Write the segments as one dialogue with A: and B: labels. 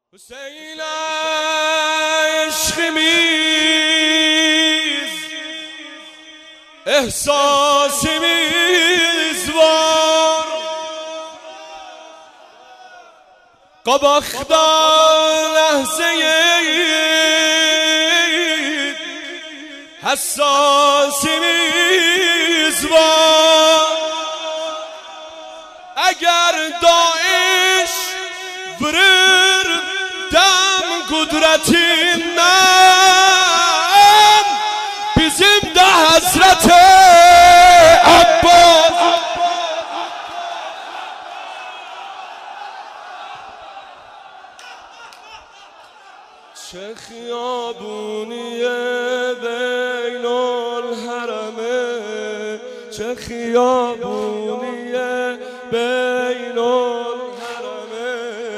A: حسین عشق میز احساس میزوار قباخدا لحظه حساس میزوار اگر داعش برر دم قدرتیnden bizim de Hazreti Abbas چه خیابونیه بین الحرمه چه خیابونیه بین الحرمه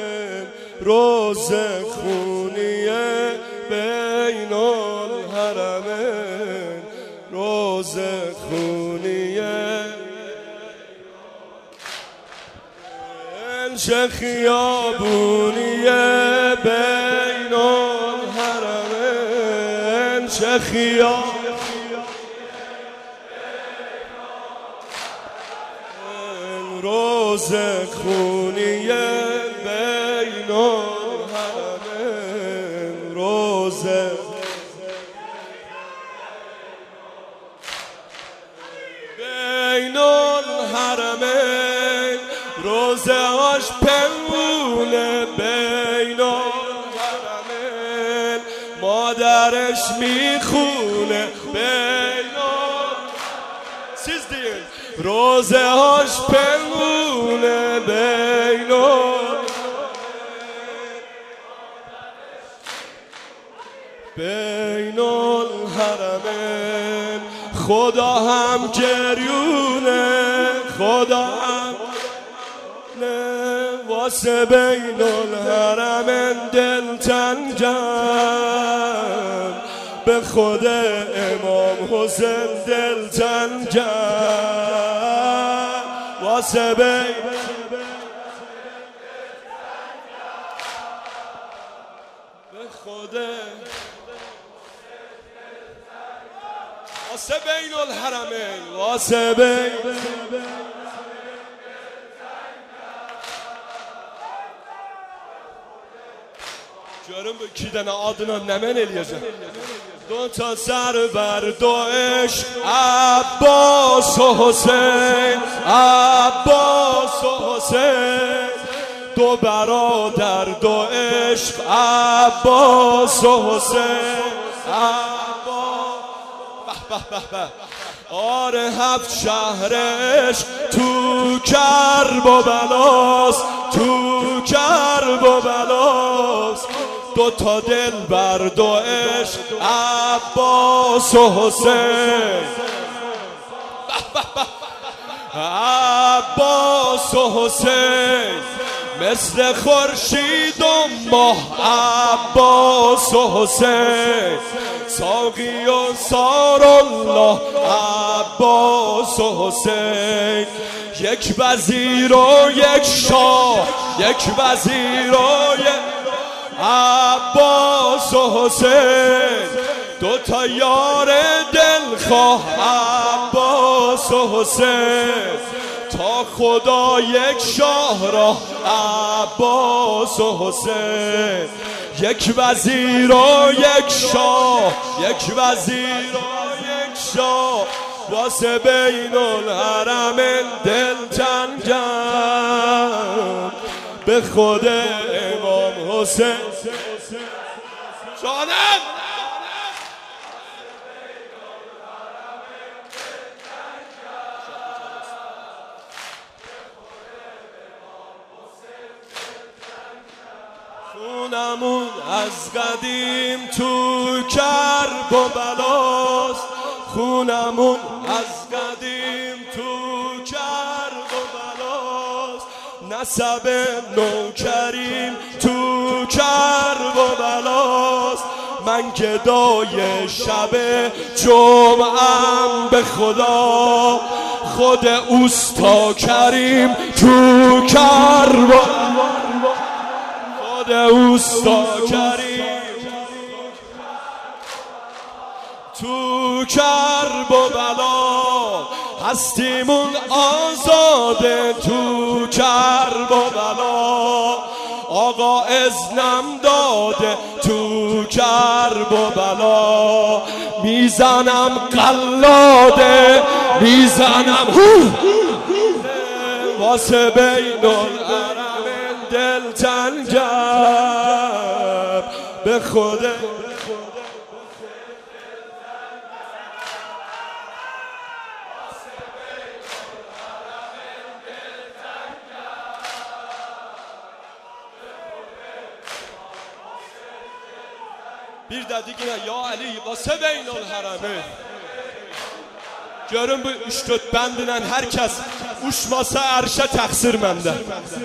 A: روزه خونیه بین الحرمین روزه خونیه چه خیابونیه بین الحرمین چه خیابونیه روزه خونیه بین الحرمین روزه بین الحرمین روزه هاش پنگونه بین الحرمین مادرش میخونه بین سیز دیگه روزه هاش پنگونه بین بین الحرمین خدا هم گریونه خدا هم واسه بین الحرمین دلتنگم به خود امام حسین دلتنگم واسه بین به خود واسه بین الحرمین واسه بین görün bu iki tane adına nemen eləyəcəm دو تا سر بر دو عشق عباس و حسین عباس و حسین دو برادر دو عشق عباس و حسین آره هفت شهر عشق تو کرب و بلاس تو کرب و بلاس دو تا دل بر دو عشق عباس و حسین عباس و حسین مثل خورشید و ماه عباس و حسین ساقی و سار الله عباس و حسین یک وزیر و یک شاه یک وزیر و یک عباس و حسین دو تا یار دلخواه عباس و حسین تا خدا یک شاه را عباس و حسین یک وزیر و یک شاه یک وزیر و یک شاه واسه بین الحرمین دلتنگم به خود امام حسین جانم خونمون از قدیم تو کرب و بلاست خونمون از قدیم تو کرب و بلاست نسب نوکریم تو کرب و بلاست من گدای شب جمعم به خدا خود اوستا کریم تو کرب داد اوستا کریم تو کرب و بلا هستیمون آزاده تو کرب و بلا آقا اذنم داده تو کرب و بلا میزنم قلاده میزنم واسه بین الحرمین دل تنگم به خوده Bir də digə ya Əli vəsə beynul hərəmi görün bu 3-4 bəndlə hər kəs uçmasa ərşə təqsir məndə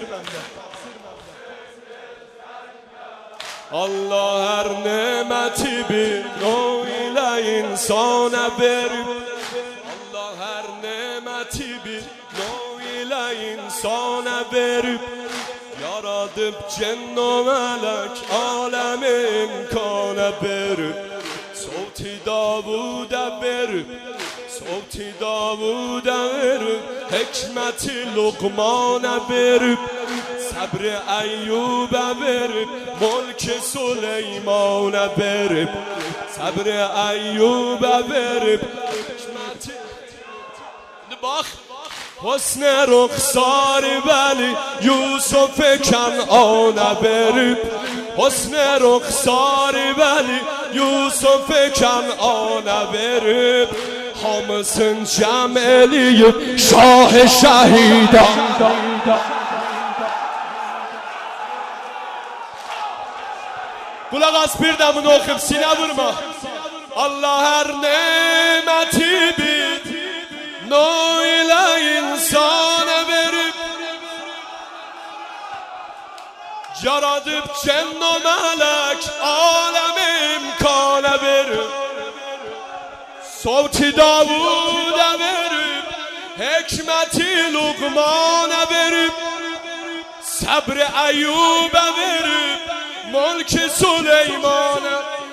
A: Allah hər neməti bir növ ilə insana verib Allah hər neməti bir növ ilə insana verib yaradıp cinn o melek alemi imkana verip Savti Davud'a verip Savti Davud'a verip Hikmeti Luqman'a verip Sabri Eyyub'a verip Mulki Süleyman'a verip Sabri Eyyub'a verip Hikmeti Bak حسن رخسار ولی یوسف کنعانه برib حسن رخسار ولی یوسف کنعانه برib hamısın cəm eləyib şah-ı şəhidan Qulaq as bir də bunu oxub sinə vurma Allah hər neməti bir növ ilə insana verib yaradıp cinn o melek alemi imkana verib Savti Davud'a verib Hikmeti Luqman'a verib Sabri Eyyub'a verib Mulki Süleyman'a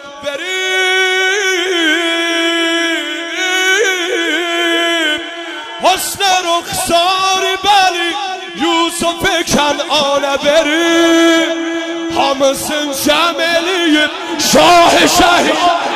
A: verib حسن رخسار بلی یوسف کنعانه برib hamısın cəm eləyib şah-ı şəhid